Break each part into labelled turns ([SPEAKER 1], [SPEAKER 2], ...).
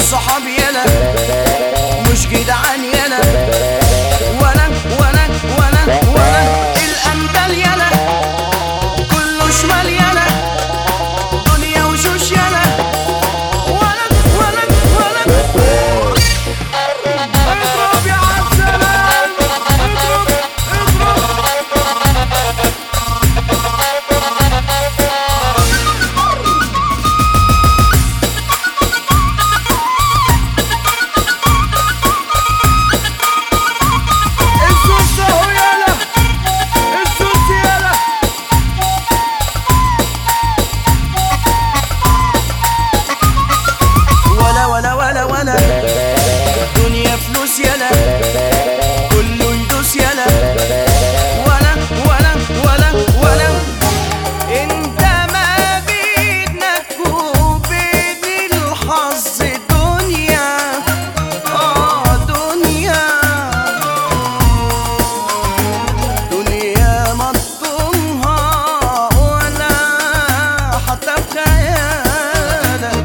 [SPEAKER 1] الصحاب يلا مش جدعان يلا، ولا الأندال يلا كله شمال يلا، دنيا وشوش يلا، ولا اضرب يا عالسلام، اضرب دنيا فلوس يلا كله يدوس يلا، ولا انت ما بينك وبين الحظ دنيا، دنيا ما تطولها ولا حتى بخيالك،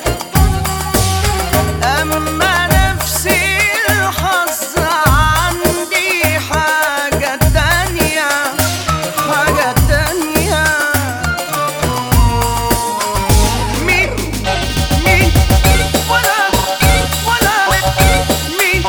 [SPEAKER 1] أما نفسي الحظ عندي حاجة تانية، مين ولا مين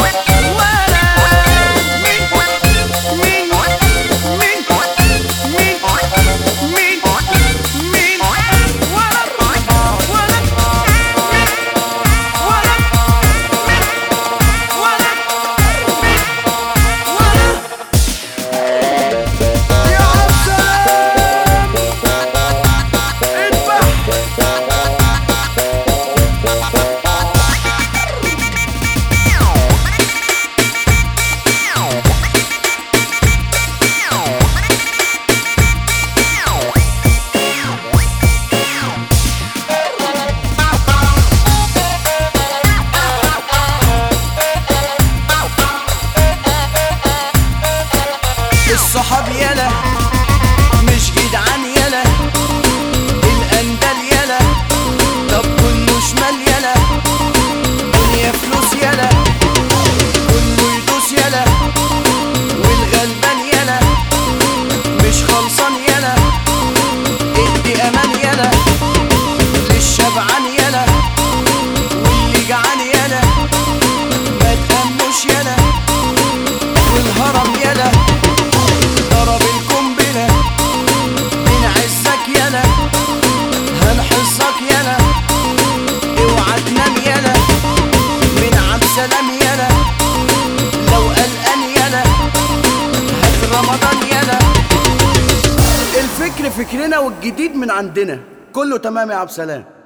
[SPEAKER 1] الصحاب يلا مش جدعان يلا، الأندال يلا طب كله شمال يلا، دنيا فلوس يلا كله يدوس يلا، والغلبان يلا مش خلصان يلا، ادي امان يلا للشبعان يلا، واللي جعان يلا ما تأمنوش يلا، والهرم يلا ضرب القنبلة من عزك يلا، هنحصك يلا اوعى تنام يلا، من عبد سلام يلا لو قلقان يلا، هات رمضان يلا، الفكر فكرنا والجديد من عندنا، كله تمام يا عبد سلام.